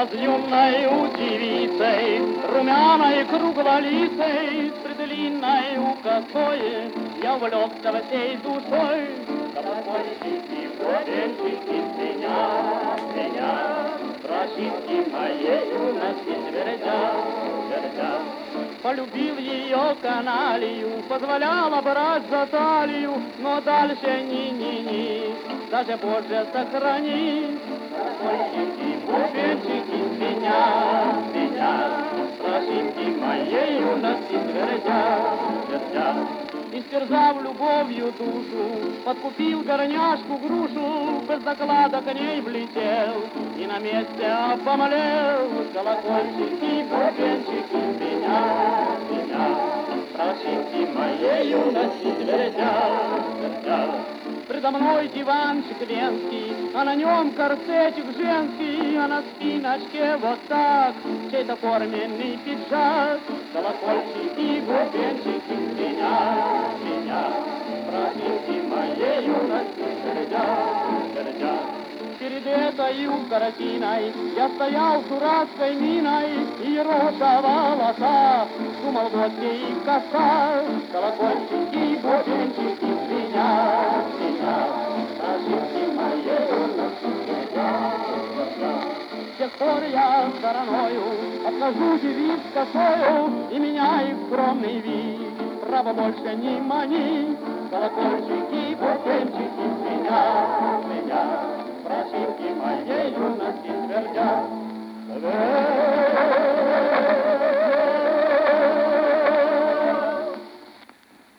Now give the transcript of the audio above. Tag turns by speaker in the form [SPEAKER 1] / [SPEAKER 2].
[SPEAKER 1] разъемной девицей, румяной круглолицей, с предлинной косой, я увлекся всей душой. Колокольчики, бубенчики, меня, прощинки моей юности твердят. Полюбил ее каналью, позволяла брать за талию, но дальше ни-ни-ни, даже Боже сохрани. Колокольчики, бубенчики, меня, прощинки моей юности твердят. Истерзав любовью душу, подкупил горняшку грушу, без доклада к ней влетел и на месте помолел. Колокольчики, бубенчики, меня, прощинки моей юности твердят. Предо мной диванчик венский, а на нем корсетик женский, а на спиночке вот так чей-то форменный пиджак. Колокольчики, бубенчики, меня, прощинки моей юности твердят. Перед этой картиной я стоял с дурацкой миной и роса волоса, думал, вот ей коса. Колокольчики, бубенчики, меня, прощинки моей юности твердят. С тех пор я стороною обхожу девиц косою и меняю скромный вид. Право больше не мани. Колокольчики, бубенчики, меня, прощинки моей юности твердят.